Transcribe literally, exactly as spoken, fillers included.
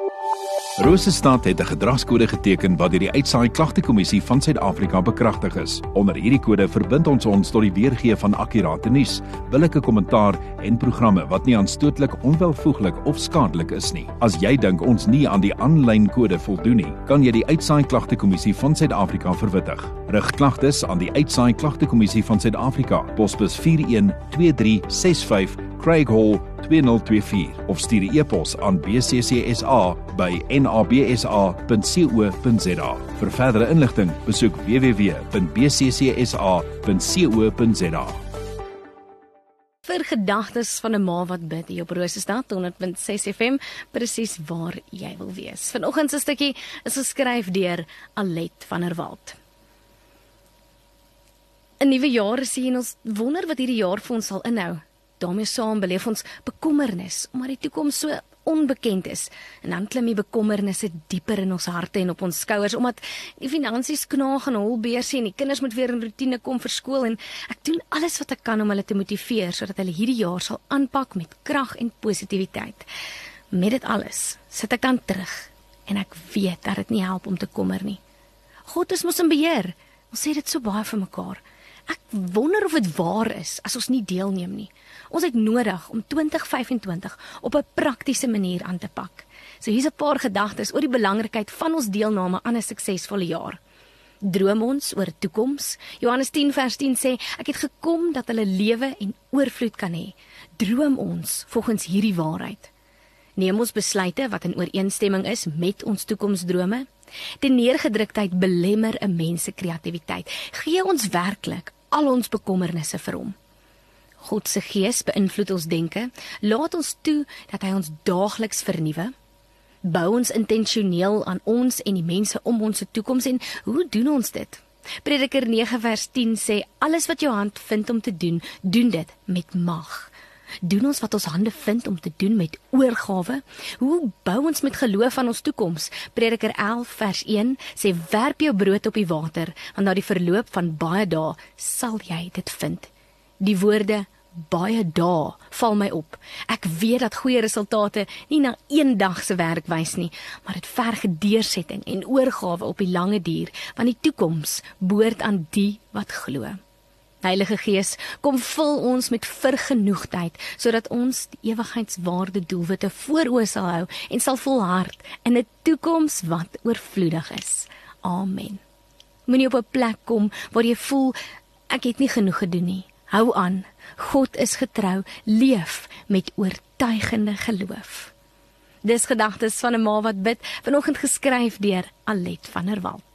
Rosestad het 'n gedragskode geteken wat deur die Uitsaai Klagtekommissie van Suid-Afrika bekragtig is. Onder hierdie kode verbind ons ons tot die weergee van akkurate nuus, billike kommentaar en programme wat nie aanstootlik, onwelvoeglik of skadelik is nie. As jy dink ons nie aan die aanlyn kode voldoen nie, kan jy die Uitsaai Klagtekommissie van Suid-Afrika verwittig. Rig klagtes aan die Uitsaai Klagtekommissie van Suid-Afrika, posbus vier een twee drie ses vyf, Craig Hall twee nul twee vier of stuur 'n e-pos aan b c c s a by n a b s a punt co punt z a. Vir verdere inligting, besoek w w w punt b c c s a punt co punt z a. Vir gedagtes van 'n ma wat bid hier op Rosestad honderd punt ses F M, presies waar jy wil wees. Vanoggend se stukkie is geskryf deur Alet van der Walt. 'n Nuwe jaar is hier en ons wonder wat hierdie jaar vir ons sal inhou. Daarmee saam beleef ons bekommernis, omdat die toekoms so onbekend is. En dan klim die bekommernisse dieper in ons harte en op ons skouers, omdat die finansies knaag en hol beursie en die kinders moet weer in routine kom vir skool en ek doen alles wat ek kan om hulle te motiveer, sodat hulle hierdie jaar sal aanpak met krag en positiwiteit. Met dit alles sit ek dan terug en ek weet dat dit nie help om te kommer nie. God is mos in beheer. Ons sê dit so baie vir mekaar. Ek wonder of dit waar is as ons nie deelneem nie. Ons het nodig om twintig vyf en twintig op 'n praktiese manier aan te pak. So hier's 'n paar gedagtes oor die belangrikheid van ons deelname aan 'n suksesvolle jaar. Droom ons oor toekoms. Johannes tien vers tien sê, ek het gekom dat hulle lewe en oorvloed kan hê. Droom ons volgens hierdie waarheid. Neem ons besluite wat in ooreenstemming is met ons toekomsdrome. Die neergedruktheid belemmer 'n mens se kreatiwiteit. Gee ons werklik al ons bekommernisse vir hom. God se gees beïnvloed ons denke. Laat ons toe dat hy ons daagliks vernuwe. Bou ons intentioneel aan ons en die mense om ons se toekoms en hoe doen ons dit? Prediker nege vers tien sê, alles wat jou hand vind om te doen, doen dit met mag. Doen ons wat ons hande vind om te doen met oorgawe? Hoe bou ons met geloof aan ons toekoms? Prediker elf vers een sê, werp jou brood op die water, want na die verloop van baie dae sal jy dit vind. Die woorde baie dae val my op. Ek weet dat goeie resultate nie na een dag se werk wys nie, maar dit verg deursetting en oorgawe op die lange duur, want die toekoms behoort aan die wat glo. Heilige Gees, kom vul ons met vergenoegdheid, sodat ons die ewigheidswaarde doelwitte voor oë sal hou en sal volhard in 'n toekoms wat oorvloedig is. Amen. Moenie op 'n plek kom waar jy voel, ek het nie genoeg gedoen nie. Hou aan, God is getrou, leef met oortuigende geloof. Dis gedagtes van 'n ma wat bid, vanoggend geskryf deur Alet van der Walt.